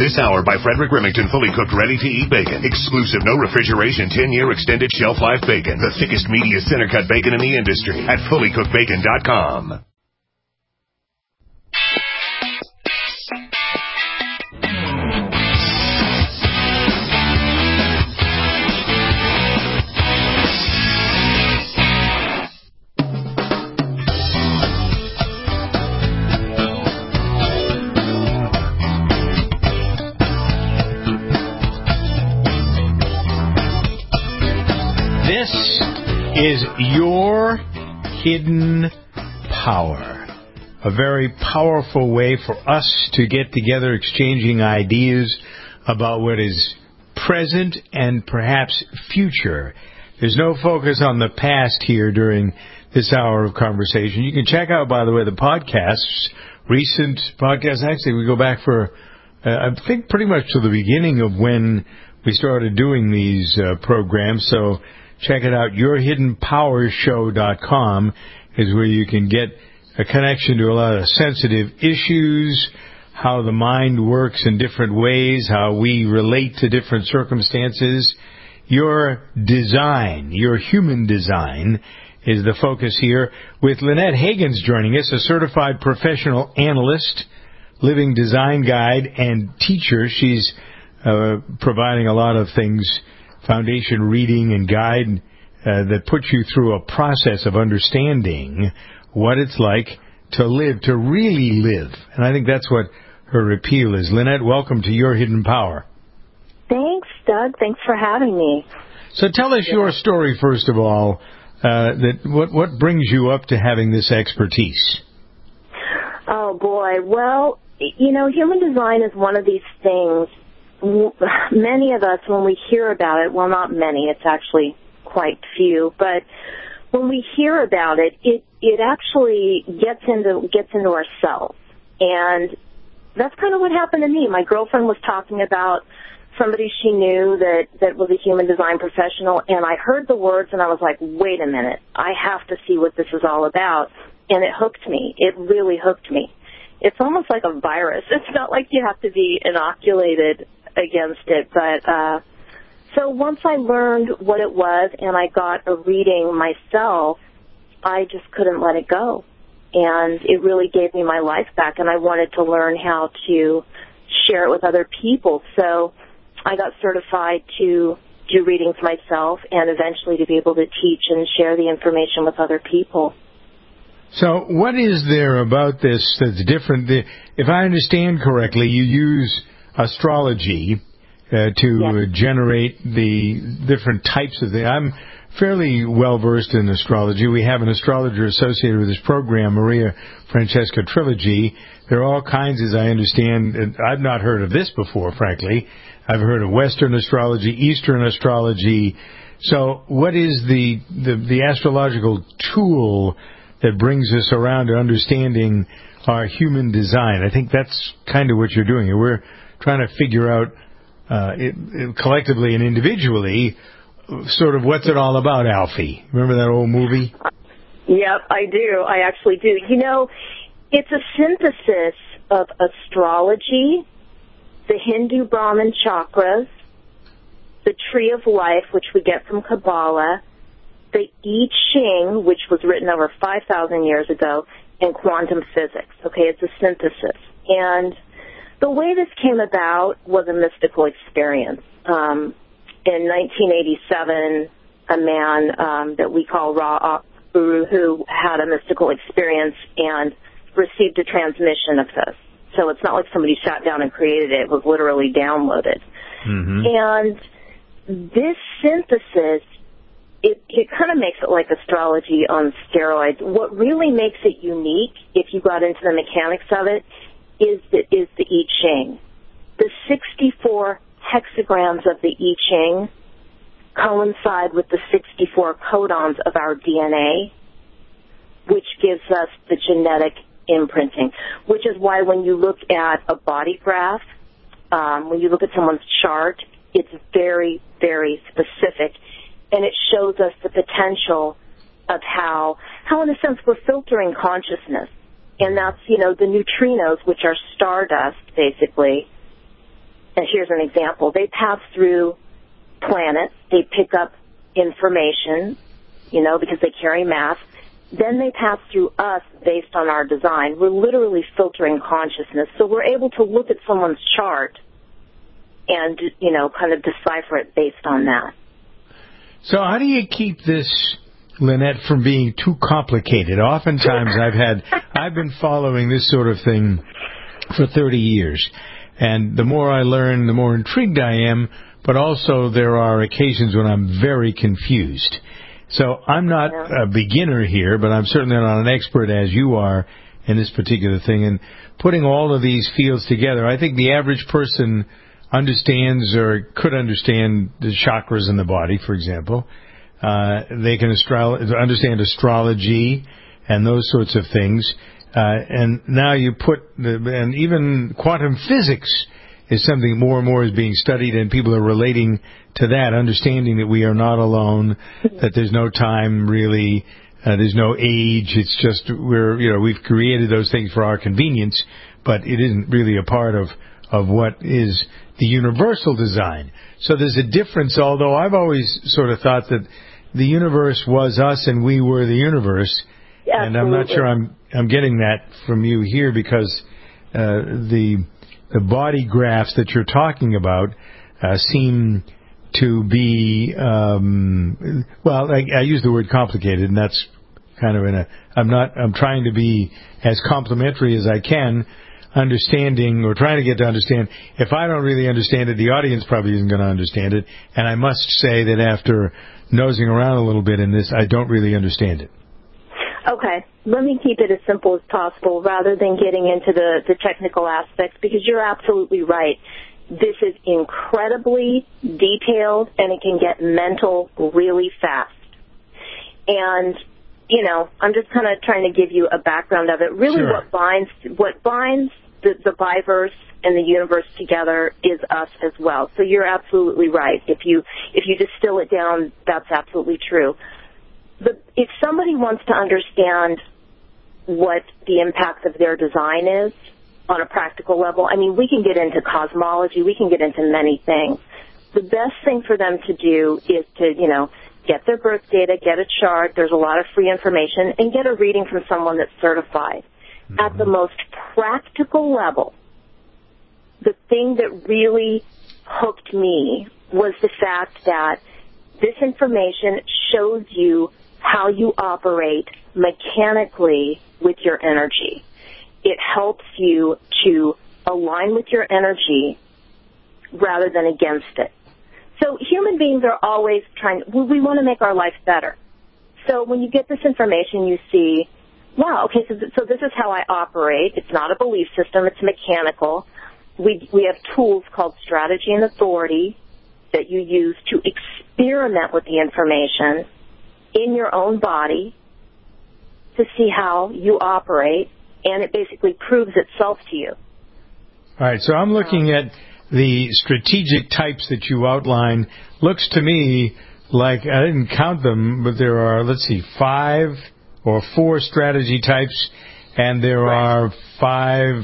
This hour by Frederick Remington, fully cooked, ready-to-eat bacon. Exclusive, no refrigeration, 10-year extended shelf life bacon. The thickest, meatiest center-cut bacon in the industry at fullycookedbacon.com. Is your hidden power. A very powerful way for us to get together exchanging ideas about what is present and perhaps future. There's no focus on the past here during this hour of conversation. You can check out, by the way, the podcasts, recent podcasts. Actually, we go back for, I think, pretty much to the beginning of when we started doing these programs. So check it out. YourHiddenPowerShow.com is where you can get a connection to a lot of sensitive issues, how the mind works in different ways, how we relate to different circumstances. Your design, your human design, is the focus here, with Lynette Hagins joining us, a certified professional analyst, living design guide, and teacher. She's providing a lot of things, foundation reading and guide that puts you through a process of understanding what it's like to live, to really live. And I think that's what her appeal is. Lynette, welcome to Your Hidden Power. Thanks, Doug. Thanks for having me. So tell us your story, first of all. What brings you up to having this expertise? Oh, boy. Well, you know, human design is one of these things. Many of us, when we hear about it, well, not many, it's actually quite few, but when we hear about it, it actually gets into ourselves. And that's kind of what happened to me. My girlfriend was talking about somebody she knew that was a human design professional, and I heard the words, and I was like, wait a minute, I have to see what this is all about. And it hooked me. It really hooked me. It's almost like a virus. It's not like you have to be inoculated against it, but so once I learned what it was and I got a reading myself, I just couldn't let it go, and it really gave me my life back, and I wanted to learn how to share it with other people. So I got certified to do readings myself and eventually to be able to teach and share the information with other people. So what is there about this that's different? If I understand correctly, you use astrology to generate the different types of things. I'm fairly well-versed in astrology. We have an astrologer associated with this program, Maria Francesca Trilogy. There are all kinds, as I understand, and I've not heard of this before, frankly. I've heard of Western astrology, Eastern astrology. So what is the astrological tool that brings us around to understanding our human design? I think that's kind of what you're doing. We're trying to figure out collectively and individually sort of what's it all about, Alfie. Remember that old movie? Yep, I do. I actually do. You know, it's a synthesis of astrology, the Hindu Brahman chakras, the Tree of Life, which we get from Kabbalah, the I Ching, which was written over 5,000 years ago, and quantum physics. Okay, it's a synthesis. And the way this came about was a mystical experience. In 1987, a man that we call Ra Uru, who had a mystical experience and received a transmission of this. So it's not like somebody sat down and created it. It was literally downloaded. Mm-hmm. And this synthesis, it kind of makes it like astrology on steroids. What really makes it unique, if you got into the mechanics of it, is the I Ching. The 64 hexagrams of the I Ching coincide with the 64 codons of our DNA, which gives us the genetic imprinting, which is why when you look at a body graph, when you look at someone's chart, it's very, very specific, and it shows us the potential of how in a sense we're filtering consciousness. And that's, you know, the neutrinos, which are stardust, basically, here's an example. They pass through planets. They pick up information, because they carry mass. Then they pass through us based on our design. We're literally filtering consciousness. So we're able to look at someone's chart and, kind of decipher it based on that. So how do you keep this, Lynette, from being too complicated? Oftentimes I've been following this sort of thing for 30 years. And the more I learn, the more intrigued I am, but also there are occasions when I'm very confused. So I'm not a beginner here, but I'm certainly not an expert as you are in this particular thing. And putting all of these fields together, I think the average person understands or could understand the chakras in the body, for example. They can understand astrology and those sorts of things. And now you and even quantum physics is something more and more is being studied, and people are relating to that, understanding that we are not alone, that there's no time really, there's no age. It's just we've created those things for our convenience, but it isn't really a part of what is the universal design. So there's a difference, although I've always sort of thought that the universe was us and we were the universe. Absolutely. And I'm not sure I'm getting that from you here, because the body graphs that you're talking about seem to be I use the word complicated, and that's kind of I'm trying to be as complimentary as I can, understanding or trying to get to understand. If I don't really understand it, the audience probably isn't going to understand it, and I must say that after nosing around a little bit in this, I don't really understand it. Okay, let me keep it as simple as possible rather than getting into the technical aspects, because you're absolutely right. This is incredibly detailed, and it can get mental really fast. And, I'm just kind of trying to give you a background of it. Really, sure. what binds the biverse and the universe together is us as well. So you're absolutely right. If you distill it down, that's absolutely true. If somebody wants to understand what the impact of their design is on a practical level, we can get into cosmology, we can get into many things. The best thing for them to do is to, get their birth data, get a chart, there's a lot of free information, and get a reading from someone that's certified. Mm-hmm. At the most practical level, the thing that really hooked me was the fact that this information shows you how you operate mechanically with your energy. It helps you to align with your energy rather than against it. So human beings are always we want to make our life better. So when you get this information, you see, wow, okay, so this is how I operate. It's not a belief system, it's mechanical. We have tools called strategy and authority that you use to experiment with the information in your own body to see how you operate, and it basically proves itself to you. All right, so I'm looking at the strategic types that you outline. Looks to me like, I didn't count them, but there are, 5 or 4 strategy types, and there are 8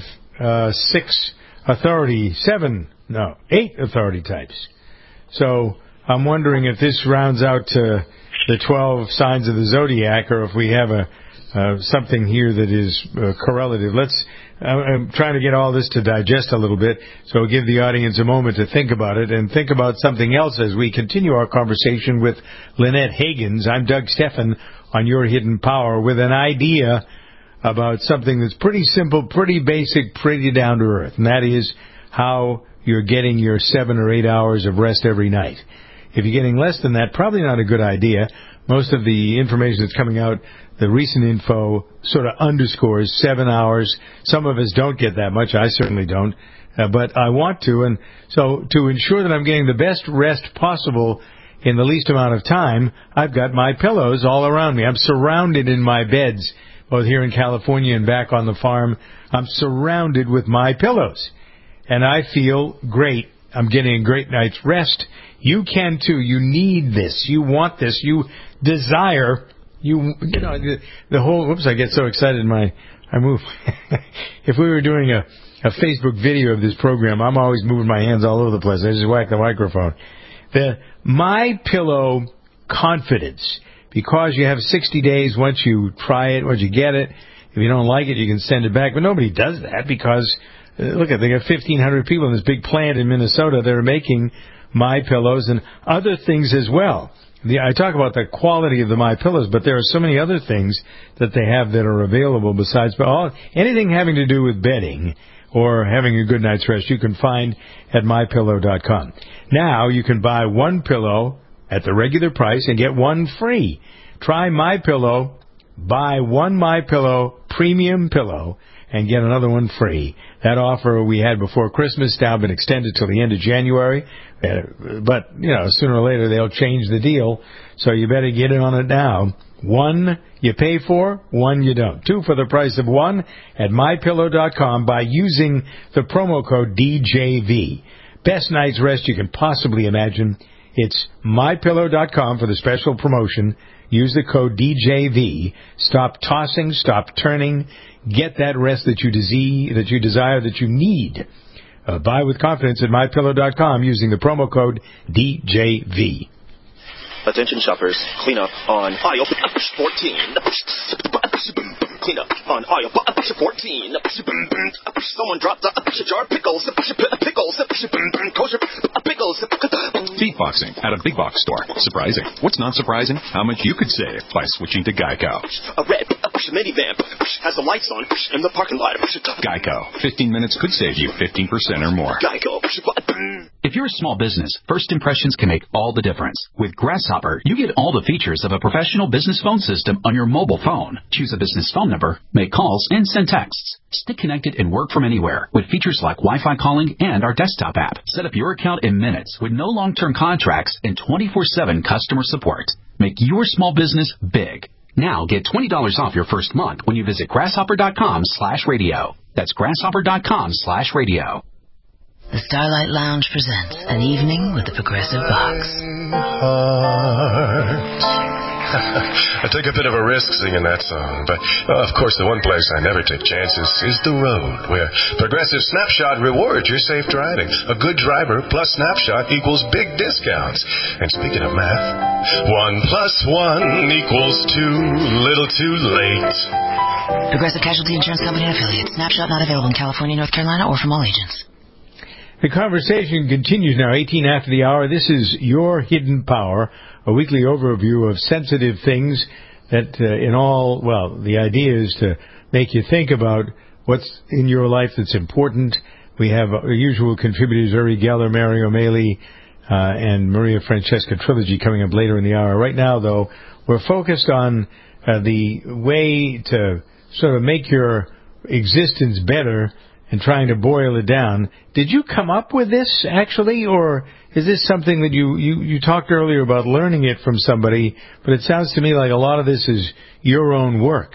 authority types. So I'm wondering if this rounds out to the 12 signs of the zodiac, or if we have something here that is correlative. I'm trying to get all this to digest a little bit, so I'll give the audience a moment to think about it and think about something else as we continue our conversation with Lynette Hagins. I'm Doug Stephan on Your Hidden Power with an idea about something that's pretty simple, pretty basic, pretty down to earth, and that is how you're getting your 7 or 8 hours of rest every night. If you're getting less than that, probably not a good idea. Most of the information that's coming out, the recent info, sort of underscores 7 hours. Some of us don't get that much. I certainly don't. But I want to. And so to ensure that I'm getting the best rest possible in the least amount of time, I've got my pillows all around me. I'm surrounded in my beds, both here in California and back on the farm. I'm surrounded with my pillows. And I feel great. I'm getting a great night's rest. You can too. You need this. You want this. You desire. The whole. Whoops! I get so excited. My I move. If we were doing a Facebook video of this program, I'm always moving my hands all over the place. I just whack the microphone. The MyPillow Confidence, because you have 60 days once you try it, once you get it. If you don't like it, you can send it back. But nobody does that because, look, they got 1,500 people in this big plant in Minnesota that are making MyPillows and other things as well. I talk about the quality of the MyPillows, but there are so many other things that they have that are available besides anything having to do with bedding or having a good night's rest, you can find at MyPillow.com. Now you can buy one pillow at the regular price and get one free. Try MyPillow, buy one MyPillow premium pillow, and get another one free. That offer we had before Christmas now been extended till the end of January. But, sooner or later they'll change the deal, so you better get in on it now. One you pay for, one you don't. Two for the price of one at MyPillow.com by using the promo code DJV. Best night's rest you can possibly imagine. It's MyPillow.com for the special promotion. Use the code DJV. Stop tossing, stop turning. Get that rest that you desire, that you need. Buy with confidence at MyPillow.com using the promo code DJV. Attention shoppers, clean up on aisle 14. Clean up on aisle 14. Someone dropped a jar of pickles. Kosher pickles. Beatboxing at a big box store. Surprising. What's not surprising? How much you could save by switching to Geico. A red minivan has the lights on in the parking lot. Geico. 15 minutes could save you 15% or more. Geico. If you're a small business, first impressions can make all the difference. With Grasshopper, you get all the features of a professional business phone system on your mobile phone. Choose a business phone number, make calls, and send texts. Stay connected and work from anywhere with features like Wi-Fi calling and our desktop app. Set up your account in minutes with no long-term contracts and 24/7 customer support. Make your small business big. Now get $20 off your first month when you visit grasshopper.com/radio. That's grasshopper.com/radio. The Starlight Lounge presents An Evening with the Progressive Box. I took a bit of a risk singing that song, but, of course, the one place I never take chances is the road, where Progressive Snapshot rewards your safe driving. A good driver plus Snapshot equals big discounts. And speaking of math, 1 + 1 = 2, little too late. Progressive Casualty Insurance Company and affiliates. Snapshot not available in California, North Carolina, or from all agents. The conversation continues now, 18 after the hour. This is Your Hidden Power, a weekly overview of sensitive things that the idea is to make you think about what's in your life that's important. We have our usual contributors, Uri Geller, Mary O'Malley, and Maria Francesca Trilogy coming up later in the hour. Right now, though, we're focused on the way to sort of make your existence better and trying to boil it down. Did you come up with this, actually, or is this something that you talked earlier about learning it from somebody, but it sounds to me like a lot of this is your own work.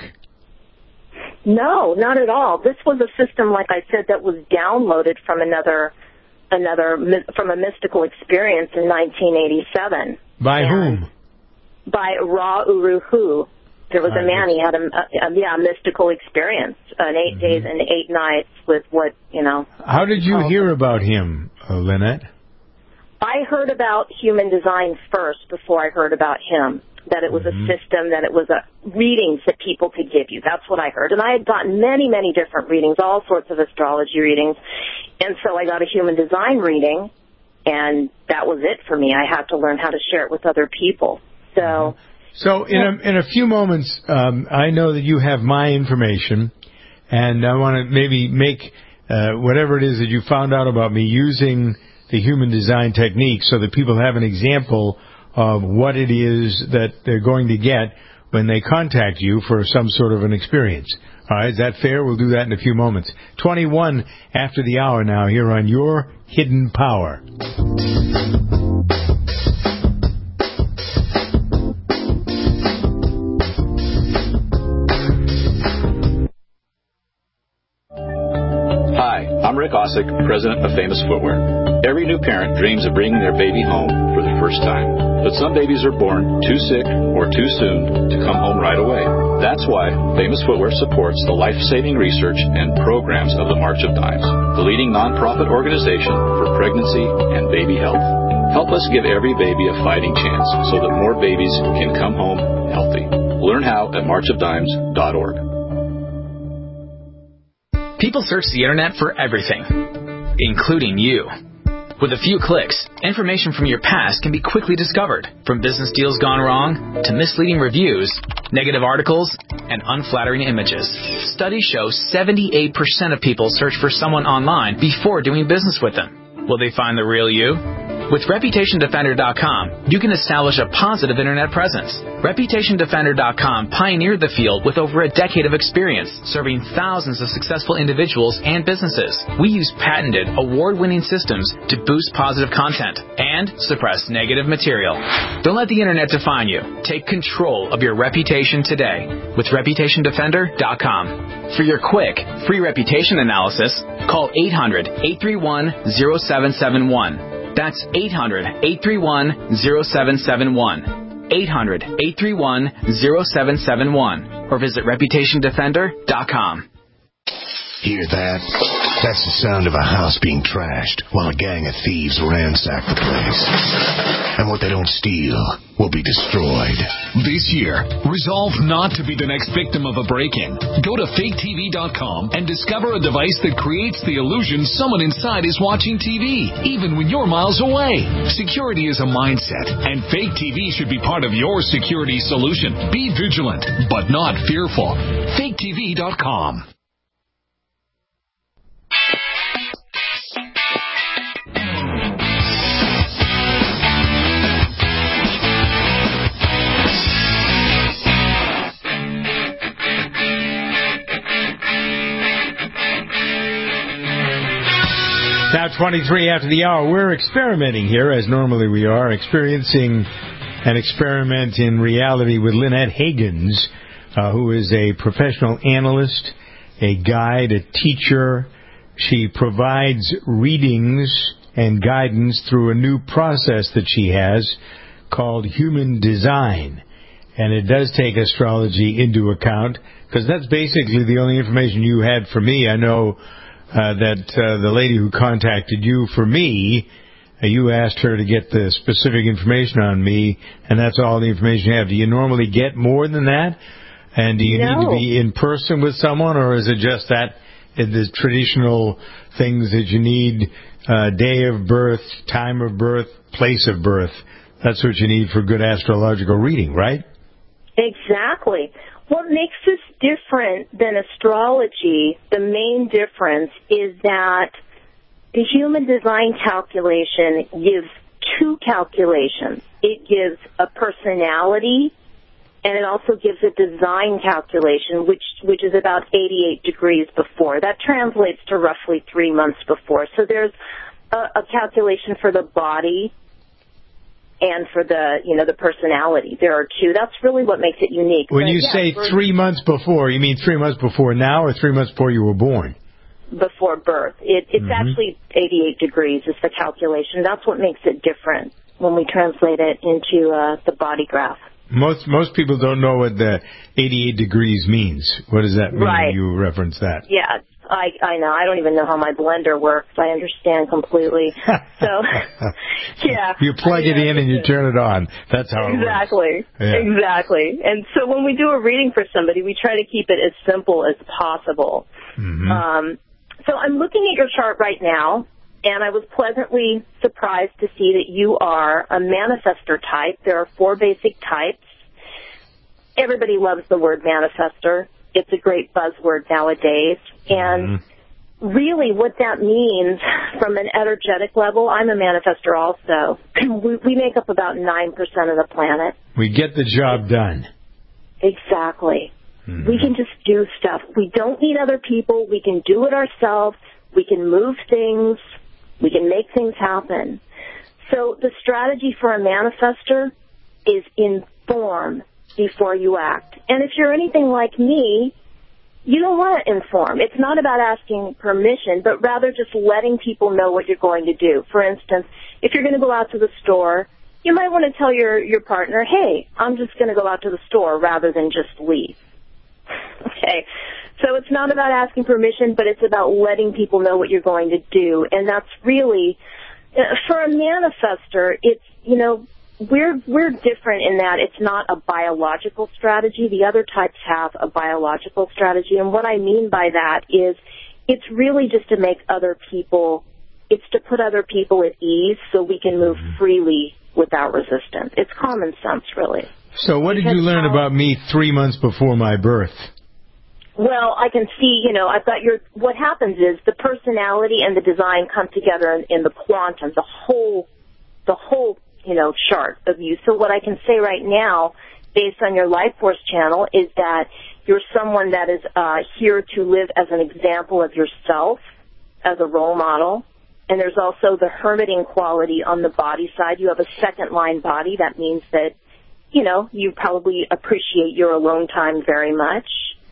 No, not at all. This was a system, like I said, that was downloaded from from a mystical experience in 1987. By whom? By Ra Uru Hu. There was a man, he had a mystical experience, an 8 days and 8 nights with How did you hear about him, Lynette? I heard about human design first before I heard about him, that it was a system, that it was readings that people could give you. That's what I heard. And I had gotten many, many different readings, all sorts of astrology readings. And so I got a human design reading, and that was it for me. I had to learn how to share it with other people. So in a few moments, I know that you have my information, and I want to maybe make whatever it is that you found out about me using the human design technique so that people have an example of what it is that they're going to get when they contact you for some sort of an experience. All right, is that fair? We'll do that in a few moments. 21 after the hour now here on Your Hidden Power. I'm Rick Osick, president of Famous Footwear. Every new parent dreams of bringing their baby home for the first time. But some babies are born too sick or too soon to come home right away. That's why Famous Footwear supports the life-saving research and programs of the March of Dimes, the leading nonprofit organization for pregnancy and baby health. Help us give every baby a fighting chance so that more babies can come home healthy. Learn how at marchofdimes.org. People search the internet for everything, including you. With a few clicks, information from your past can be quickly discovered, from business deals gone wrong to misleading reviews, negative articles, and unflattering images. Studies show 78% of people search for someone online before doing business with them. Will they find the real you? With ReputationDefender.com, you can establish a positive internet presence. ReputationDefender.com pioneered the field with over a decade of experience, serving thousands of successful individuals and businesses. We use patented, award-winning systems to boost positive content and suppress negative material. Don't let the internet define you. Take control of your reputation today with ReputationDefender.com. For your quick, free reputation analysis, call 800-831-0771. That's 800-831-0771. 800-831-0771. Or visit ReputationDefender.com. Hear that? That's the sound of a house being trashed while a gang of thieves ransack the place. And what they don't steal will be destroyed. This year, resolve not to be the next victim of a break-in. Go to faketv.com and discover a device that creates the illusion someone inside is watching TV, even when you're miles away. Security is a mindset, and Fake TV should be part of your security solution. Be vigilant, but not fearful. faketv.com. Now 23 after the hour. We're experimenting here, as normally we are, experiencing an experiment in reality with Lynette Higgins, who is a professional analyst, a guide, a teacher. She provides readings and guidance through a new process that she has called Human Design. And it does take astrology into account, because that's basically the only information you had for me. I know that the lady who contacted you for me, you asked her to get the specific information on me, and that's all the information you have. Do you normally get more than that? And do you need to be in person with someone, or is it just that the traditional things that you need, day of birth, time of birth, place of birth? That's what you need for good astrological reading, right? Exactly. What makes this different than astrology, the main difference is that the Human Design calculation gives two calculations. It gives a personality, and it also gives a design calculation, which is about 88 degrees before. That translates to roughly 3 months before. So there's a calculation for the body and for the personality. There are two. That's really what makes it unique. When you say 3 months before, you mean 3 months before now or 3 months before you were born? Before birth. It's actually 88 degrees is the calculation. That's what makes it different when we translate it into the body graph. Most people don't know what the 88 degrees means. What does that mean when you reference that? Yeah, I know. I don't even know how my blender works. I understand completely. So, yeah. You plug it in and you turn it on. That's how it works. Exactly. And so when we do a reading for somebody, we try to keep it as simple as possible. Mm-hmm. So I'm looking at your chart right now, and I was pleasantly surprised to see that you are a manifestor type. There are 4 basic types. Everybody loves the word manifestor. It's a great buzzword nowadays. And really what that means from an energetic level, I'm a manifestor also. We make up about 9% of the planet. We get the job done. Exactly. Mm-hmm. We can just do stuff. We don't need other people. We can do it ourselves. We can move things. We can make things happen. So the strategy for a manifestor is inform before you act. And if you're anything like me, you don't want to inform. It's not about asking permission, but rather just letting people know what you're going to do. For instance, if you're going to go out to the store, you might want to tell your partner, hey, I'm just going to go out to the store rather than just leave. Okay. So it's not about asking permission, but it's about letting people know what you're going to do. And that's really, for a manifestor, it's, you know, we're different in that it's not a biological strategy. The other types have a biological strategy. And what I mean by that is it's really just to make other people, it's to put other people at ease so we can move freely without resistance. It's common sense, really. So what did you learn about me 3 months before my birth? Well, I can see, you know, I've got what happens is the personality and the design come together in the quantum, the whole, you know, chart of you. So what I can say right now, based on your Life Force channel, is that you're someone that is here to live as an example of yourself, as a role model. And there's also the hermiting quality on the body side. You have a second-line body. That means that, you know, you probably appreciate your alone time very much.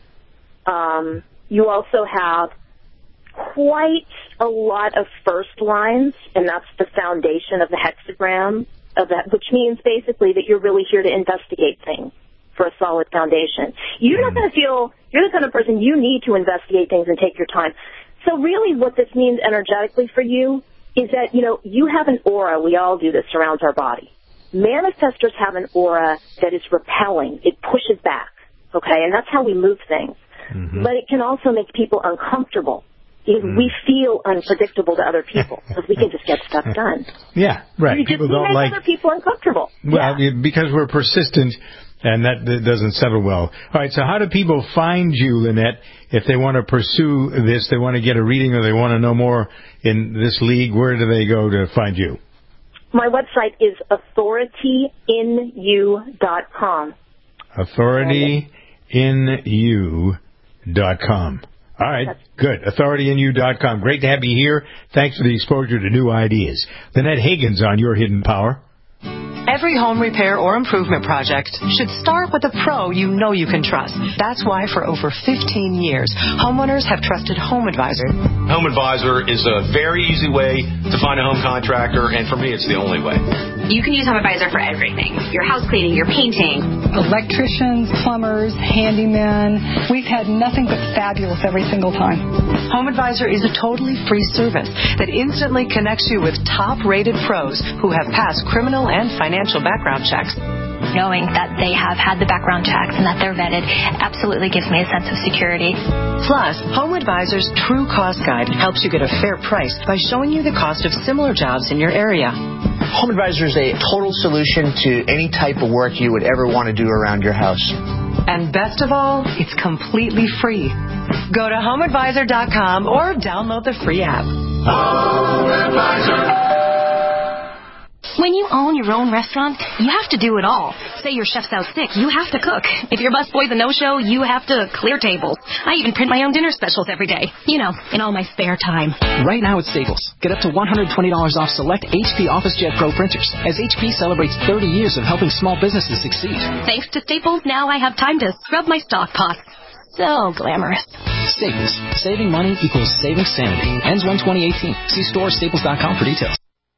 You also have quite a lot of first lines, and that's the foundation of the hexagram of that, which means basically that you're really here to investigate things for a solid foundation. You're not going to feel, you're the kind of person you need to investigate things and take your time. So really what this means energetically for you is that, you know, you have an aura, we all do this, surrounds our body. Manifestors have an aura that is repelling. It pushes back, okay? And that's how we move things. Mm-hmm. But it can also make people uncomfortable because we feel unpredictable to other people because we can just get stuff done. Yeah, right. You people just don't make like other people uncomfortable. Well, because we're persistent, and that doesn't settle well. All right, so how do people find you, Lynette, if they want to pursue this, they want to get a reading, or they want to know more in this league? Where do they go to find you? My website is authorityinu.com. authorityinu.com. All right, good. authorityinu.com. Great to have you here. Thanks for the exposure to new ideas. Lynette Hagen's on Your Hidden Power. Every home repair or improvement project should start with a pro you know you can trust. That's why for over 15 years, homeowners have trusted Home Advisor. Home Advisor is a very easy way to find a home contractor, and for me, it's the only way. You can use Home Advisor for everything. Your house cleaning, your painting. Electricians, plumbers, handymen. We've had nothing but fabulous every single time. Home Advisor is a totally free service that instantly connects you with top-rated pros who have passed criminal and financial background checks. Knowing that they have had the background checks and that they're vetted absolutely gives me a sense of security. Plus, Home Advisor's True Cost Guide helps you get a fair price by showing you the cost of similar jobs in your area. Home Advisor is a total solution to any type of work you would ever want to do around your house. And best of all, it's completely free. Go to HomeAdvisor.com or download the free app. Home Advisor. When you own your own restaurant, you have to do it all. Say your chef's out sick, you have to cook. If your busboy's a no-show, you have to clear tables. I even print my own dinner specials every day. You know, in all my spare time. Right now at Staples, get up to $120 off select HP OfficeJet Pro printers as HP celebrates 30 years of helping small businesses succeed. Thanks to Staples, now I have time to scrub my stock pots. So glamorous. Staples. Saving money equals saving sanity. Ends 1/2018. See store or staples.com for details.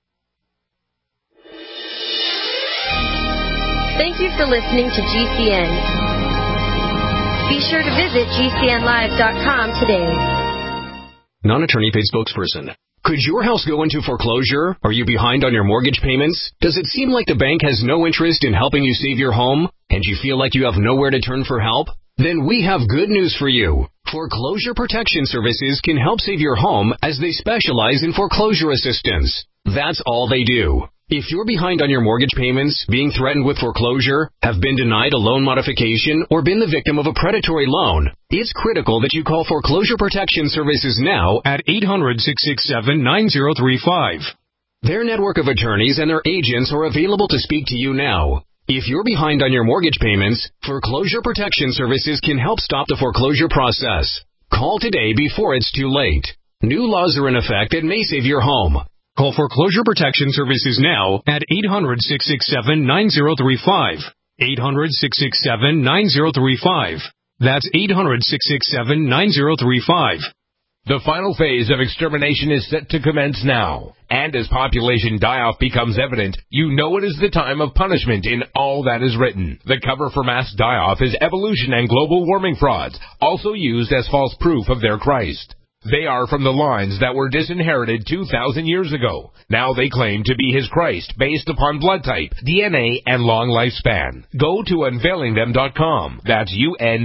Thank you for listening to GCN. Be sure to visit GCNlive.com today. Non-attorney paid spokesperson. Could your house go into foreclosure? Are you behind on your mortgage payments? Does it seem like the bank has no interest in helping you save your home? And you feel like you have nowhere to turn for help? Then we have good news for you. Foreclosure Protection Services can help save your home as they specialize in foreclosure assistance. That's all they do. If you're behind on your mortgage payments, being threatened with foreclosure, have been denied a loan modification, or been the victim of a predatory loan, it's critical that you call Foreclosure Protection Services now at 800-667-9035. Their network of attorneys and their agents are available to speak to you now. If you're behind on your mortgage payments, Foreclosure Protection Services can help stop the foreclosure process. Call today before it's too late. New laws are in effect that may save your home. Call Foreclosure Protection Services now at 800-667-9035. 800-667-9035. That's 800-667-9035. The final phase of extermination is set to commence now. And as population die-off becomes evident, you know it is the time of punishment in all that is written. The cover for mass die-off is evolution and global warming frauds, also used as false proof of their Christ. They are from the lines that were disinherited 2,000 years ago. Now they claim to be his Christ based upon blood type, DNA, and long lifespan. Go to unveilingthem.com. That's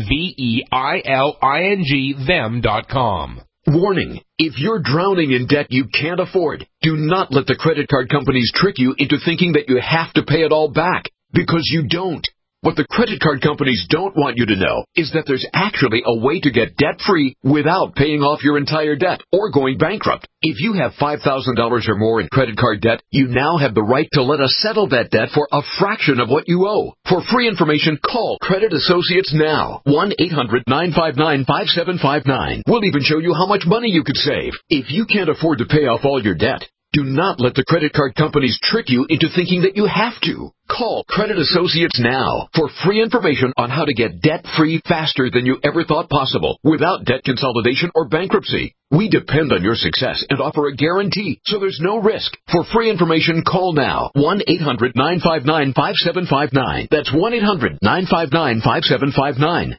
UNVEILING them.com. Warning, if you're drowning in debt you can't afford, do not let the credit card companies trick you into thinking that you have to pay it all back, because you don't. What the credit card companies don't want you to know is that there's actually a way to get debt-free without paying off your entire debt or going bankrupt. If you have $5,000 or more in credit card debt, you now have the right to let us settle that debt for a fraction of what you owe. For free information, call Credit Associates now. 1-800-959-5759. We'll even show you how much money you could save. If you can't afford to pay off all your debt, do not let the credit card companies trick you into thinking that you have to. Call Credit Associates now for free information on how to get debt-free faster than you ever thought possible without debt consolidation or bankruptcy. We depend on your success and offer a guarantee, so there's no risk. For free information, call now. 1-800-959-5759. That's 1-800-959-5759.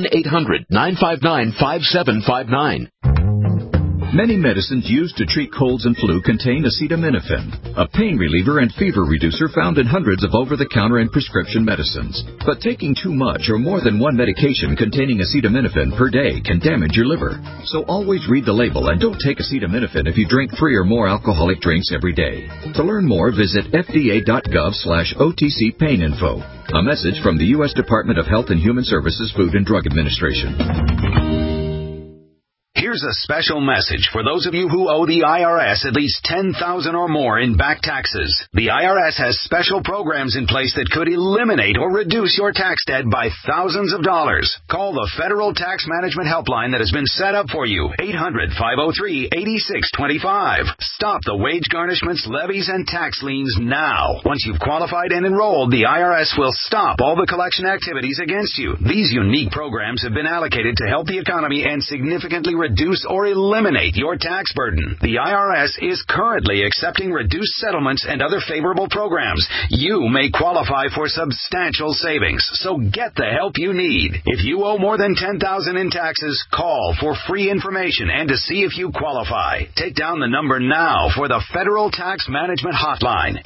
1-800-959-5759. Many medicines used to treat colds and flu contain acetaminophen, a pain reliever and fever reducer found in hundreds of over-the-counter and prescription medicines. But taking too much or more than one medication containing acetaminophen per day can damage your liver. So always read the label and don't take acetaminophen if you drink 3 or more alcoholic drinks every day. To learn more, visit fda.gov/OTC pain info. A message from the U.S. Department of Health and Human Services Food and Drug Administration. Here's a special message for those of you who owe the IRS at least $10,000 or more in back taxes. The IRS has special programs in place that could eliminate or reduce your tax debt by thousands of dollars. Call the Federal Tax Management Helpline that has been set up for you, 800-503-8625. Stop the wage garnishments, levies, and tax liens now. Once you've qualified and enrolled, the IRS will stop all the collection activities against you. These unique programs have been allocated to help the economy and significantly reduce or eliminate your tax burden. The IRS is currently accepting reduced settlements and other favorable programs. You may qualify for substantial savings, so get the help you need. If you owe more than $10,000 in taxes, call for free information and to see if you qualify. Take down the number now for the Federal Tax Management Hotline,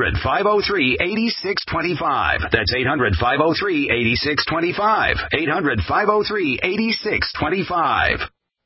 800-503-8625. That's 800-503-8625. 800-503-8625.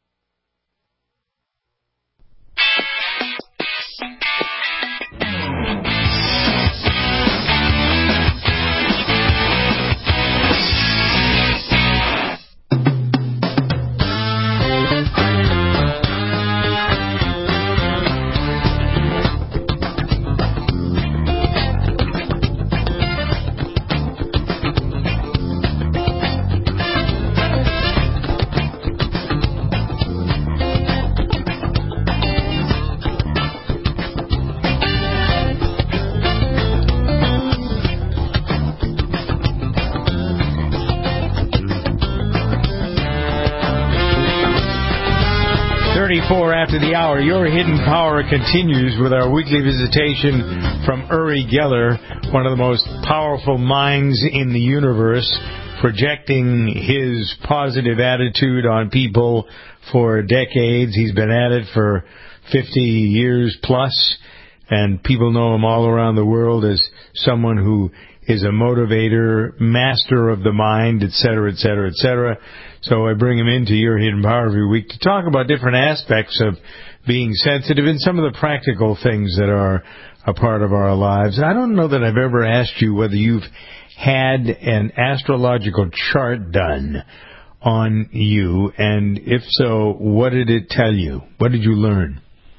After the hour, Your Hidden Power continues with our weekly visitation from Uri Geller, one of the most powerful minds in the universe, projecting his positive attitude on people for decades. He's been at it for 50 years plus, and people know him all around the world as someone who is a motivator, master of the mind, etc., etc., etc. So I bring him into Your Hidden Power every week to talk about different aspects of being sensitive and some of the practical things that are a part of our lives. I don't know that I've ever asked you whether you've had an astrological chart done on you, and if so, what did it tell you? What did you learn?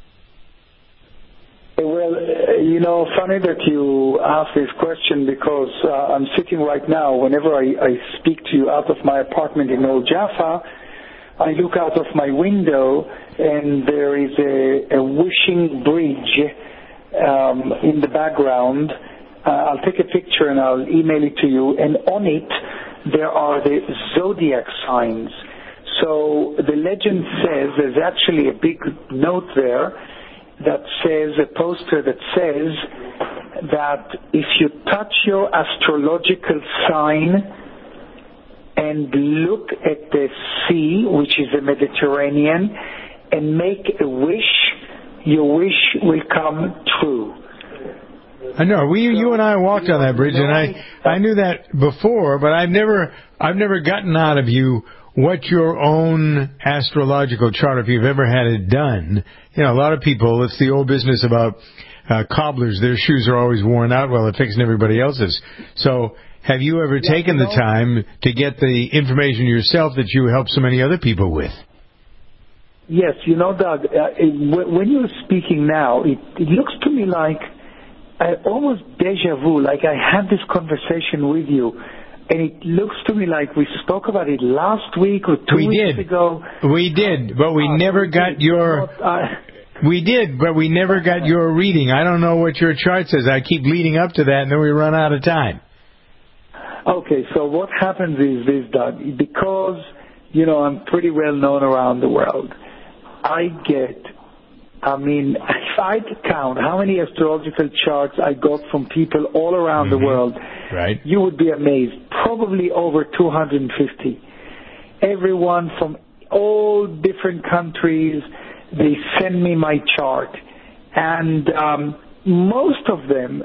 Well, you know, funny that you ask this question because I'm sitting right now, whenever I speak to you out of my apartment in Old Jaffa, I look out of my window and there is a wishing bridge in the background. I'll take a picture and I'll email it to you, and on it there are the zodiac signs. So the legend says, there's actually a big note there that says, a poster that says that if you touch your astrological sign and look at the sea, which is the Mediterranean, and make a wish, your wish will come true. I know. You and I walked on that bridge, and I knew that before, but I've never gotten out of you what your own astrological chart, if you've ever had it done. You know, a lot of people, it's the old business about cobblers. Their shoes are always worn out while they're fixing everybody else's. So have you ever taken the time to get the information yourself that you help so many other people with? Yes, you know, Doug, when you're speaking now, it looks to me like almost deja vu, like I had this conversation with you, and it looks to me like we spoke about it last week or two weeks ago. We did, but we never got your... We did, but we never got your reading. I don't know what your chart says. I keep leading up to that, and then we run out of time. Okay, so what happens is this, Doug, because, you know, I'm pretty well known around the world, if I could count how many astrological charts I got from people all around the world, right, you would be amazed. Probably over 250. Everyone from all different countries, they send me my chart. And most of them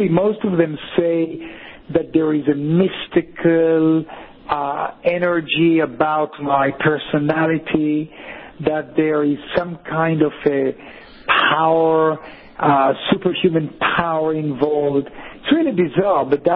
say that there is a mystical energy about my personality, that there is some kind of a power, superhuman power involved. It's really bizarre, but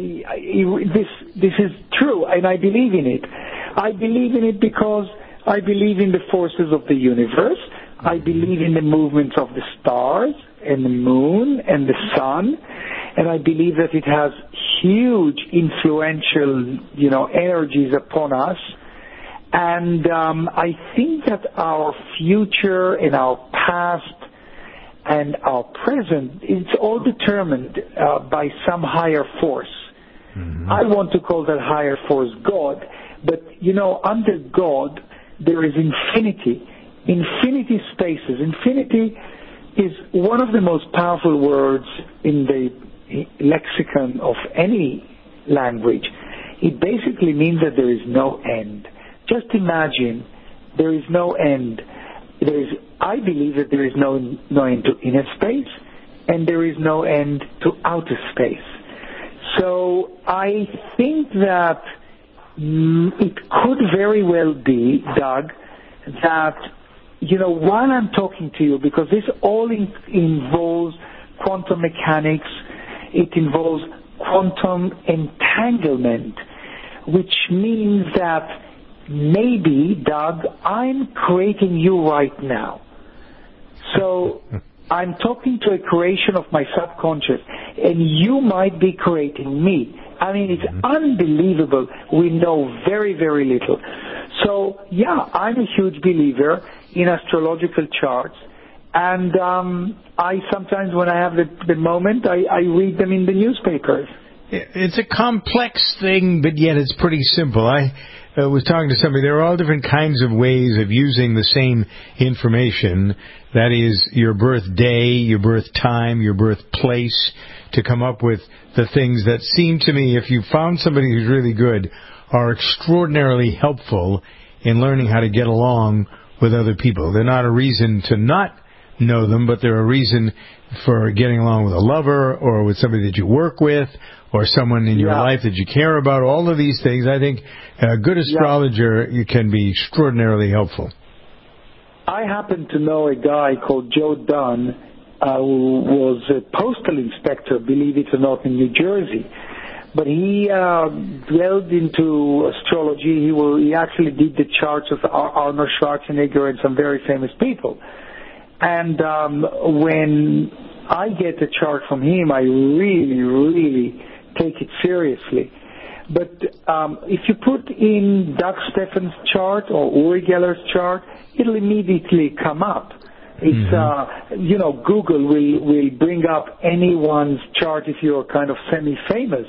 this is true, and I believe in it. I believe in it because I believe in the forces of the universe. I believe in the movements of the stars and the moon and the sun, and I believe that it has huge influential, energies upon us. And I think that our future and our past and our present, it's all determined by some higher force. Mm-hmm. I want to call that higher force God. But, under God, there is infinity. Infinity spaces. Infinity is one of the most powerful words in the lexicon of any language. It basically means that there is no end. Just imagine there is no end. I believe that there is no end to inner space, and there is no end to outer space. So I think that it could very well be, Doug, that, while I'm talking to you, because this all involves quantum mechanics, it involves quantum entanglement, which means that maybe, Doug, I'm creating you right now. So I'm talking to a creation of my subconscious, and you might be creating me. I mean, it's unbelievable. We know very, very little. So, yeah, I'm a huge believer in astrological charts, and I sometimes, when I have the moment, I read them in the newspapers. It's a complex thing, but yet it's pretty simple. I was talking to somebody. There are all different kinds of ways of using the same information. That is your birth day, your birth time, your birth place, to come up with the things that seem to me, if you found somebody who's really good, are extraordinarily helpful in learning how to get along with other people. They're not a reason to not know them, but they're a reason for getting along with a lover or with somebody that you work with or someone in your life that you care about. All of these things, I think a good astrologer can be extraordinarily helpful. I happen to know a guy called Joe Dunn who was a postal inspector, believe it or not, in New Jersey. But he delved into astrology. He actually did the charts of Arnold Schwarzenegger and some very famous people. And when I get a chart from him, I really, really take it seriously. But if you put in Doug Steffens' chart or Uri Geller's chart, it'll immediately come up. It's Google will bring up anyone's chart if you're kind of semi-famous.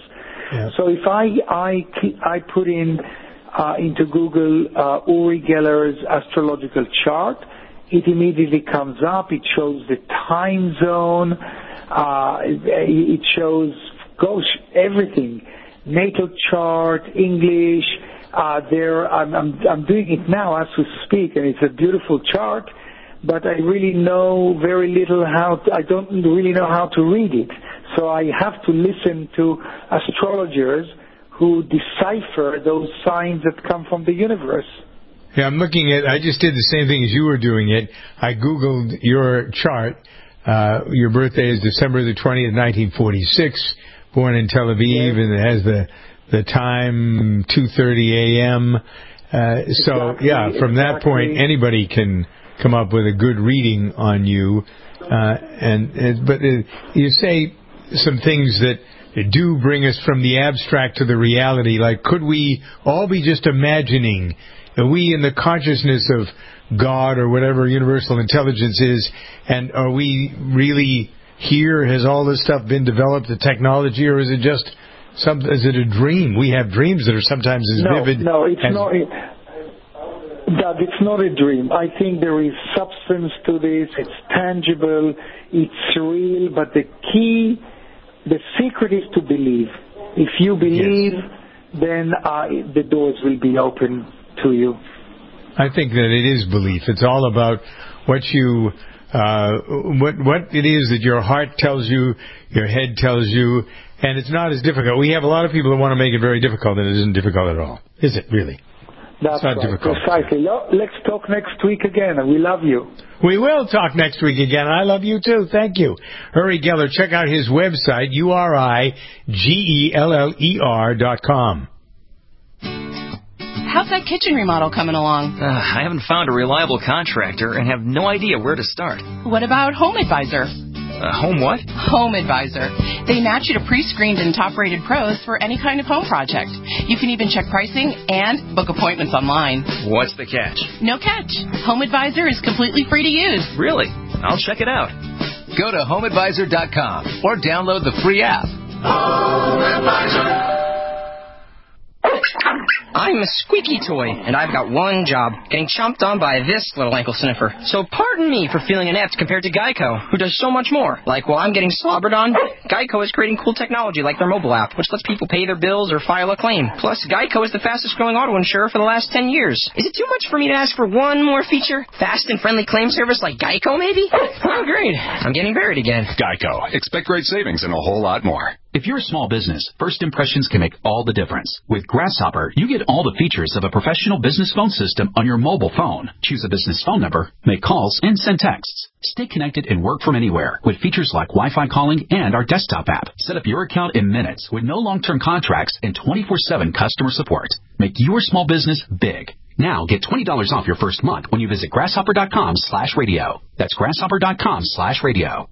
Yeah. So if I put in into Google Uri Geller's astrological chart, it immediately comes up. It shows the time zone. It shows, everything. Natal chart, English. I'm doing it now as we speak, and it's a beautiful chart. But I really know very little I don't really know how to read it. So I have to listen to astrologers who decipher those signs that come from the universe. Yeah, I just did the same thing as you were doing it. I Googled your chart. Your birthday is December the 20th, 1946, born in Tel Aviv, and it has the time 2:30 a.m. From that point, anybody can come up with a good reading on you. But you say some things that do bring us from the abstract to the reality. Like, could we all be just imagining? Are we in the consciousness of God or whatever universal intelligence is, and are we really here? Has all this stuff been developed, the technology, or is it just is it a dream? We have dreams that are sometimes as vivid. No, it's not. Doug, it's not a dream. I think there is substance to this. It's tangible. It's real. But the secret is to believe. If you believe, then the doors will be open to you. I think that it is belief. It's all about what you, what it is that your heart tells you, your head tells you, and it's not as difficult. We have a lot of people that want to make it very difficult, and it isn't difficult at all. Is it really? That's right. Difficult. Precisely. Let's talk next week again, and we love you. We will talk next week again. I love you too. Thank you. Uri Geller, check out his website, URIGELLER.com. How's that kitchen remodel coming along? I haven't found a reliable contractor and have no idea where to start. What about Home Advisor? Home what? Home Advisor. They match you to pre-screened and top-rated pros for any kind of home project. You can even check pricing and book appointments online. What's the catch? No catch. Home Advisor is completely free to use. Really? I'll check it out. Go to HomeAdvisor.com or download the free app. Home Advisor. I'm a squeaky toy, and I've got one job, getting chomped on by this little ankle sniffer. So pardon me for feeling inept compared to Geico, who does so much more. Like while I'm getting slobbered on, Geico is creating cool technology like their mobile app, which lets people pay their bills or file a claim. Plus, Geico is the fastest growing auto insurer for the last 10 years. Is it too much for me to ask for one more feature? Fast and friendly claim service like Geico, maybe? Oh, great. I'm getting buried again. Geico. Expect great savings and a whole lot more. If you're a small business, first impressions can make all the difference. With Grasshopper, you get all the features of a professional business phone system on your mobile phone. Choose a business phone number, make calls, and send texts. Stay connected and work from anywhere with features like Wi-Fi calling and our desktop app. Set up your account in minutes with no long-term contracts and 24/7 customer support. Make your small business big. Now get $20 off your first month when you visit grasshopper.com/radio. That's grasshopper.com/radio.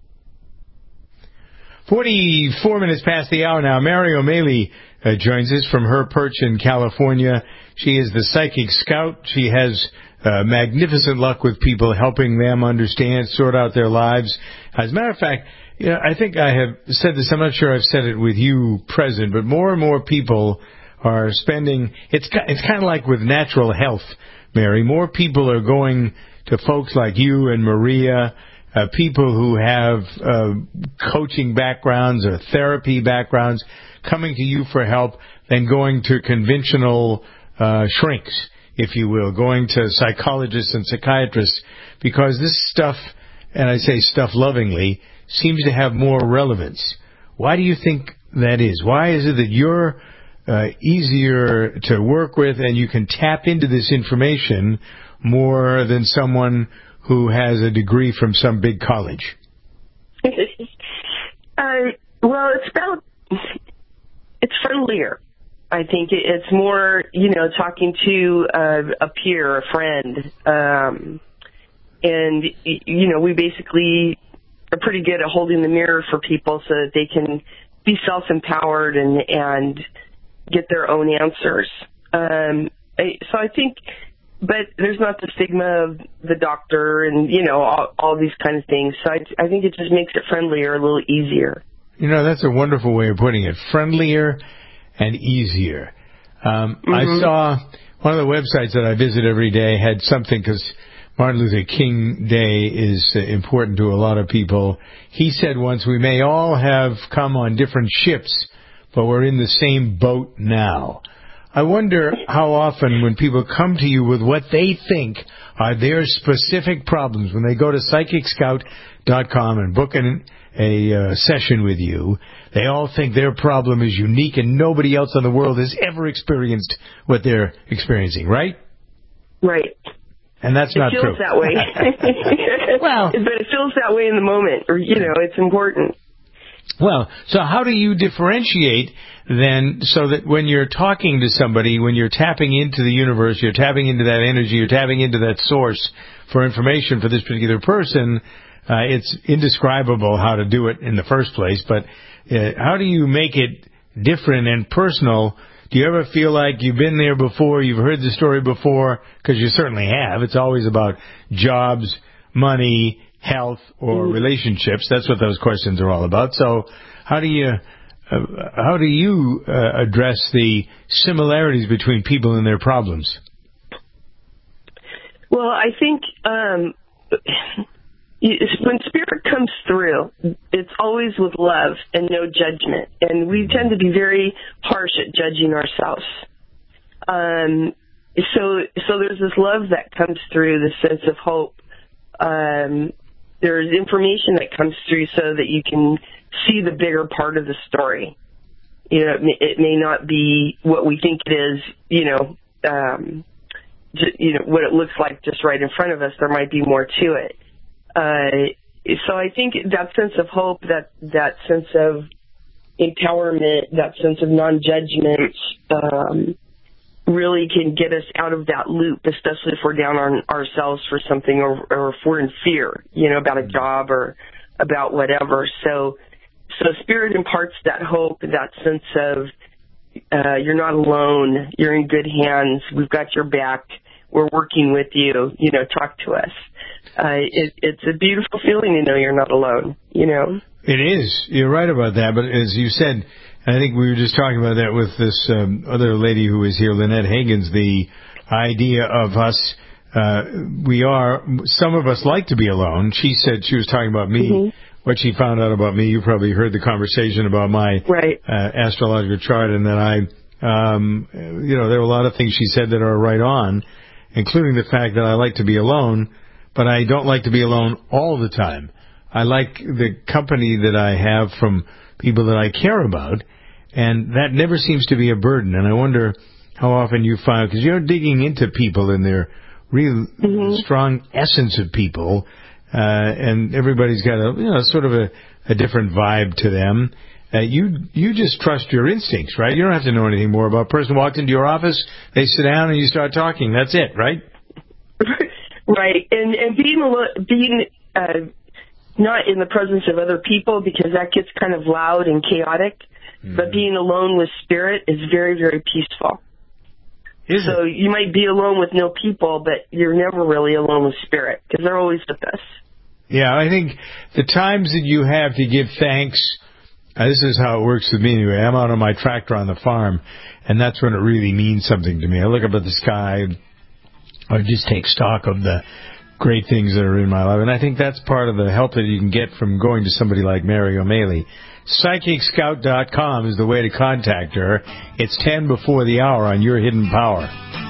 44 minutes past the hour now. Mary O'Malley joins us from her perch in California. She is the psychic scout. She has magnificent luck with people, helping them understand, sort out their lives. As a matter of fact, I think I have said this. I'm not sure I've said it with you present, but more and more people are spending. It's kind of like with natural health, Mary. More people are going to folks like you and Maria. People who have coaching backgrounds or therapy backgrounds coming to you for help than going to conventional shrinks, if you will, going to psychologists and psychiatrists, because this stuff, and I say stuff lovingly, seems to have more relevance. Why do you think that is? Why is it that you're easier to work with and you can tap into this information more than someone who has a degree from some big college? Well, it's friendlier. I think it's more, talking to a peer, a friend. And, we basically are pretty good at holding the mirror for people so that they can be self-empowered and get their own answers. So I think... But there's not the stigma of the doctor and, all these kind of things. So I think it just makes it friendlier, a little easier. You know, that's a wonderful way of putting it. Friendlier and easier. I saw one of the websites that I visit every day had something, because Martin Luther King Day is important to a lot of people. He said once, we may all have come on different ships, but we're in the same boat now. I wonder how often when people come to you with what they think are their specific problems, when they go to PsychicScout.com and book a session with you, they all think their problem is unique and nobody else in the world has ever experienced what they're experiencing, right? Right. And that's not true. It feels that way. But it feels that way in the moment. Or, you know, it's important. Well, so how do you differentiate then, so that when you're talking to somebody, when you're tapping into the universe, you're tapping into that energy, you're tapping into that source for information for this particular person, it's indescribable how to do it in the first place, but how do you make it different and personal? Do you ever feel like you've been there before, you've heard the story before? Because you certainly have. It's always about jobs, money, health, or relationships. That's what those questions are all about. So how do you address the similarities between people and their problems? Well, I think when spirit comes through, it's always with love and no judgment. And we tend to be very harsh at judging ourselves. So there's this love that comes through, this sense of hope. There's information that comes through so that you can see the bigger part of the story. You know, it may not be what we think it is, what it looks like just right in front of us. There might be more to it. So I think that sense of hope, that sense of empowerment, that sense of non-judgment, really can get us out of that loop, especially if we're down on ourselves for something, or if we're in fear, about a job or about whatever. So spirit imparts that hope, that sense of you're not alone, you're in good hands, we've got your back, we're working with you, talk to us. It's a beautiful feeling to know you're not alone, It is. You're right about that. But as you said, I think we were just talking about that with this other lady who is here, Lynette Higgins, the idea of us, some of us like to be alone. She said she was talking about me, what she found out about me. You probably heard the conversation about my astrological chart, and that there were a lot of things she said that are right on, including the fact that I like to be alone, but I don't like to be alone all the time. I like the company that I have from people that I care about, and that never seems to be a burden. And I wonder how often you find, because you're digging into people and their real strong essence of people, and everybody's got sort of a different vibe to them. You just trust your instincts, right? You don't have to know anything more about a person. Walked into your office, they sit down and you start talking. That's it, right? Right. And being not in the presence of other people, because that gets kind of loud and chaotic, but being alone with spirit is very, very peaceful. So you might be alone with no people, but you're never really alone with spirit, because they're always with us. Yeah, I think the times that you have to give thanks, this is how it works with me anyway. I'm out on my tractor on the farm, and that's when it really means something to me. I look up at the sky, or just take stock of the great things that are in my life. And I think that's part of the help that you can get from going to somebody like Mary O'Malley. PsychicScout.com is the way to contact her. It's 10 before the hour on Your Hidden Power.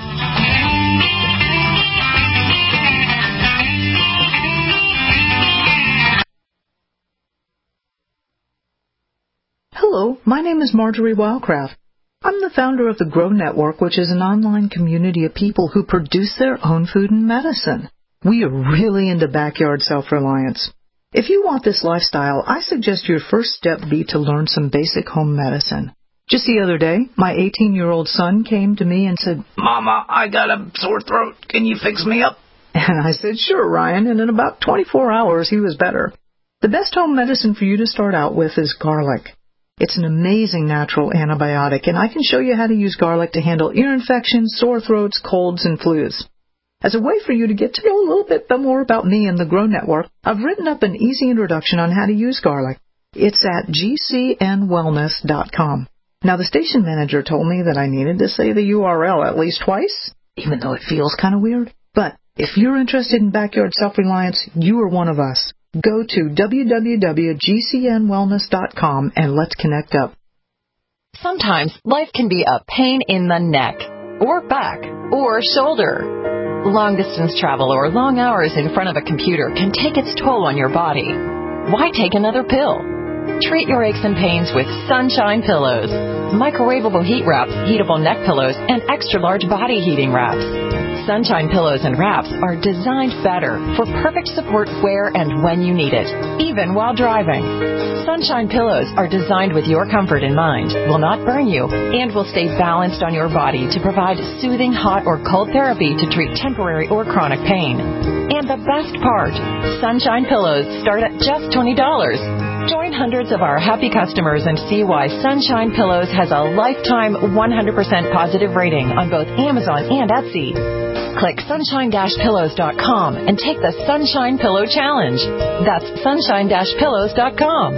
Hello, my name is Marjorie Wildcraft. I'm the founder of the Grow Network, which is an online community of people who produce their own food and medicine. We are really into backyard self-reliance. If you want this lifestyle, I suggest your first step be to learn some basic home medicine. Just the other day, my 18-year-old son came to me and said, "Mama, I got a sore throat. Can you fix me up?" And I said, "Sure, Ryan," and in about 24 hours, he was better. The best home medicine for you to start out with is garlic. It's an amazing natural antibiotic, and I can show you how to use garlic to handle ear infections, sore throats, colds, and flus. As a way for you to get to know a little bit more about me and the Grow Network, I've written up an easy introduction on how to use garlic. It's at gcnwellness.com. Now, the station manager told me that I needed to say the URL at least twice, even though it feels kind of weird. But if you're interested in backyard self-reliance, you are one of us. Go to www.gcnwellness.com and let's connect up. Sometimes life can be a pain in the neck, or back, or shoulder. Long-distance travel or long hours in front of a computer can take its toll on your body. Why take another pill? Treat your aches and pains with Sunshine Pillows. Microwavable heat wraps, heatable neck pillows, and extra-large body heating wraps. Sunshine Pillows and wraps are designed better for perfect support where and when you need it, even while driving. Sunshine Pillows are designed with your comfort in mind, will not burn you, and will stay balanced on your body to provide soothing hot or cold therapy to treat temporary or chronic pain. And the best part, Sunshine Pillows start at just $20. Join hundreds of our happy customers and see why Sunshine Pillows has a lifetime 100% positive rating on both Amazon and Etsy. Click sunshine-pillows.com and take the Sunshine Pillow Challenge. That's sunshine-pillows.com.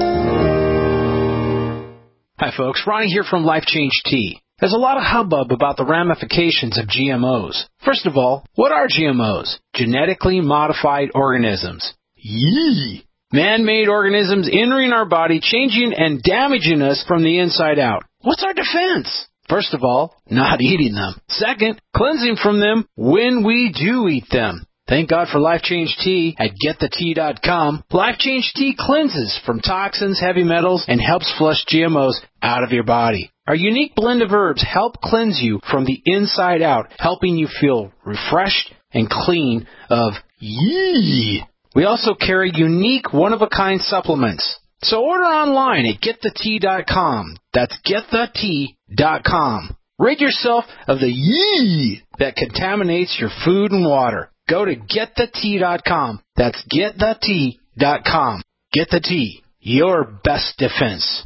Hi, folks. Ronnie here from Life Change Tea. There's a lot of hubbub about the ramifications of GMOs. First of all, what are GMOs? Genetically modified organisms. Yee! Man-made organisms entering our body, changing and damaging us from the inside out. What's our defense? First of all, not eating them. Second, cleansing from them when we do eat them. Thank God for Life Change Tea at GetTheTea.com. Life Change Tea cleanses from toxins, heavy metals, and helps flush GMOs out of your body. Our unique blend of herbs help cleanse you from the inside out, helping you feel refreshed and clean of yee. We also carry unique, one-of-a-kind supplements. So order online at GetTheTea.com. That's GetTheTea.com. Rid yourself of the yee that contaminates your food and water. Go to GetTheTea.com. That's GetTheTea.com. Get the Tea, your best defense.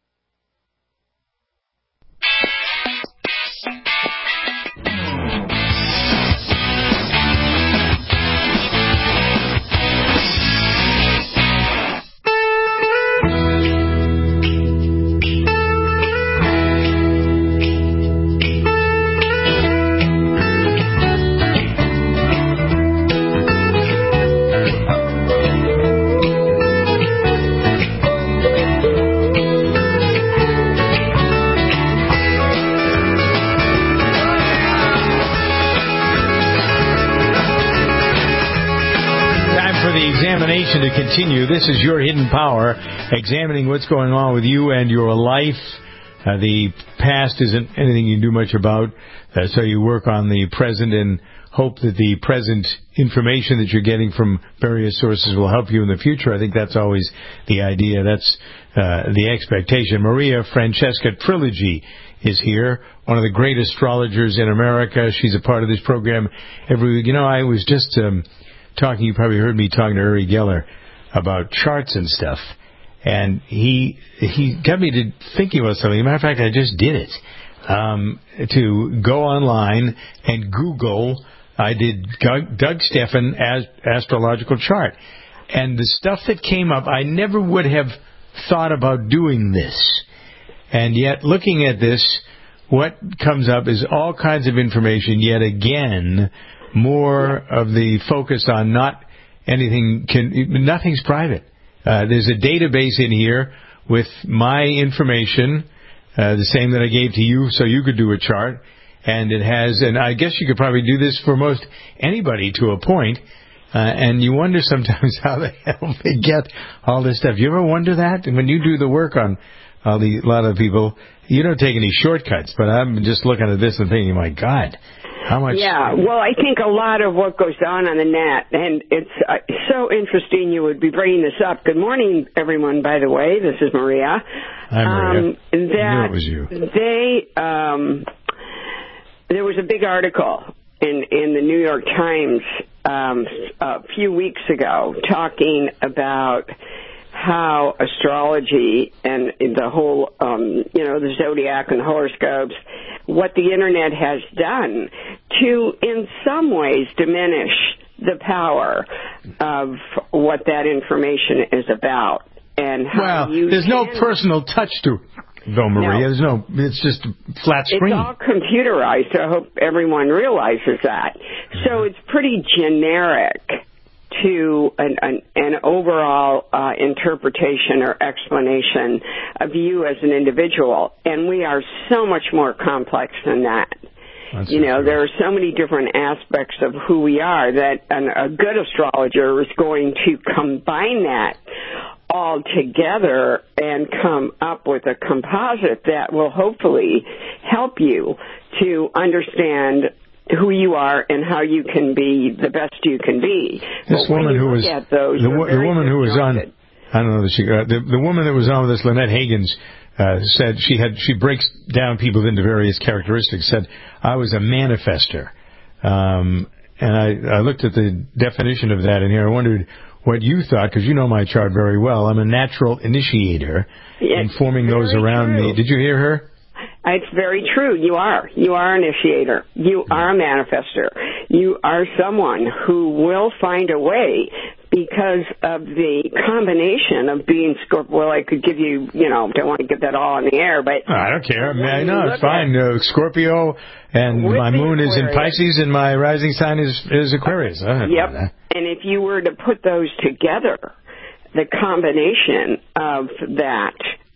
To continue. This is Your Hidden Power, examining what's going on with you and your life. The past isn't anything you do much about, so you work on the present and hope that the present information that you're getting from various sources will help you in the future. I think that's always the idea. That's the expectation. Maria Francesca Trilogy is here, one of the great astrologers in America. She's a part of this program every week. You know, I was just you probably heard me talking to Uri Geller about charts and stuff, and he got me to thinking about something. As a matter of fact, I just did it. To go online and Google, I did Doug Steffen astrological chart, and the stuff that came up, I never would have thought about doing this, and yet looking at this, what comes up is all kinds of information. Yet again, more of the focus on nothing's private. There's a database in here with my information, the same that I gave to you so you could do a chart, and it has, and I guess you could probably do this for most anybody to a point, and you wonder sometimes how the hell they get all this stuff. You ever wonder that? And when you do the work on a lot of people, you don't take any shortcuts, but I'm just looking at this and thinking, my God, how much? Yeah, well, I think a lot of what goes on the net, and it's so interesting you would be bringing this up. Good morning, everyone, by the way. This is Maria. Hi, Maria. I knew it was you. There was a big article in the New York Times a few weeks ago talking about how astrology and the whole, the zodiac and horoscopes, what the Internet has done to, in some ways, diminish the power of what that information is about. and how there's no personal touch to it, though, Maria. No. It's just a flat screen. It's all computerized. I hope everyone realizes that. So it's pretty generic to an overall interpretation or explanation of you as an individual. And we are so much more complex than that. There are so many different aspects of who we are that a good astrologer is going to combine that all together and come up with a composite that will hopefully help you to understand who you are and how you can be the best you can be. This woman who was the woman who was on, I don't know the woman that was on with us, Lynette Higgins, said she breaks down people into various characteristics. Said I was a manifester, and I looked at the definition of that in here. I wondered what you thought, because you know my chart very well. I'm a natural initiator, informing those around me. Did you hear her? It's very true. You are an initiator. You are a manifester. You are someone who will find a way because of the combination of being Scorpio. Well, I could give you, don't want to get that all in the air, but... I don't care. It's fine. Scorpio, and my moon is in Pisces, and my rising sign is Aquarius. Yep. And if you were to put those together, the combination of that...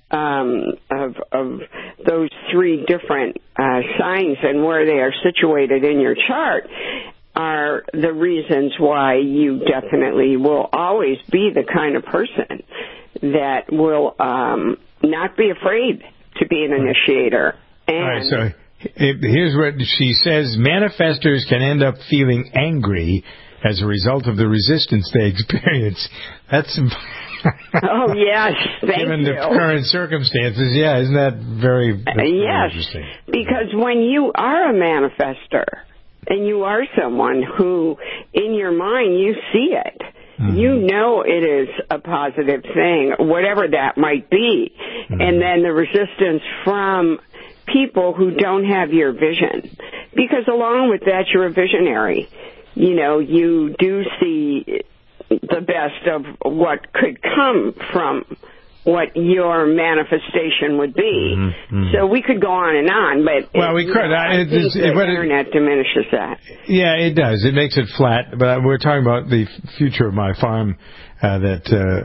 of those three different signs and where they are situated in your chart are the reasons why you definitely will always be the kind of person that will not be afraid to be an initiator. And all right, so here's what she says. Manifestors can end up feeling angry as a result of the resistance they experience. That's... Oh, yes. Given the current circumstances, isn't that very interesting? Because when you are a manifester and you are someone who, in your mind, you see it, you know it is a positive thing, whatever that might be, and then the resistance from people who don't have your vision. Because along with that, you're a visionary. You do see the best of what could come from what your manifestation would be. So we could go on, but we could. The internet diminishes that. Yeah, it does. It makes it flat. But we're talking about the future of my farm. That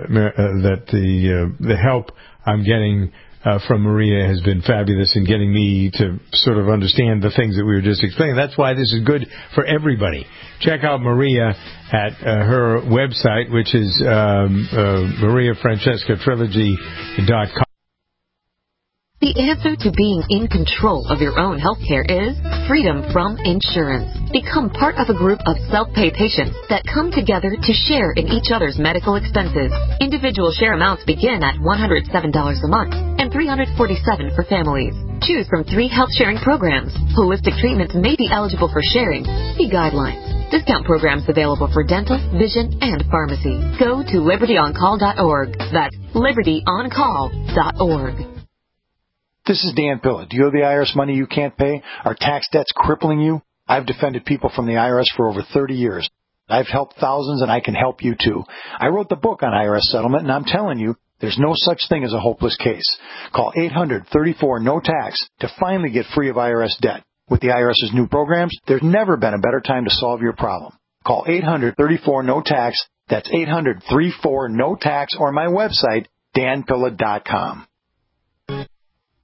the help I'm getting from Maria has been fabulous in getting me to sort of understand the things that we were just explaining. That's why this is good for everybody. Check out Maria at her website, which is MariaFrancescaTrilogy.com. The answer to being in control of your own healthcare is freedom from insurance. Become part of a group of self-pay patients that come together to share in each other's medical expenses. Individual share amounts begin at $107 a month and $347 for families. Choose from 3 health-sharing programs. Holistic treatments may be eligible for sharing. See guidelines. Discount programs available for dental, vision, and pharmacy. Go to LibertyOnCall.org. That's LibertyOnCall.org. This is Dan Pilla. Do you owe the IRS money you can't pay? Are tax debts crippling you? I've defended people from the IRS for over 30 years. I've helped thousands, and I can help you too. I wrote the book on IRS settlement, and I'm telling you, there's no such thing as a hopeless case. Call 800-34-NO-TAX to finally get free of IRS debt. With the IRS's new programs, there's never been a better time to solve your problem. Call 800-34-NO-TAX. That's 800-34-NO-TAX, or my website, danpilla.com.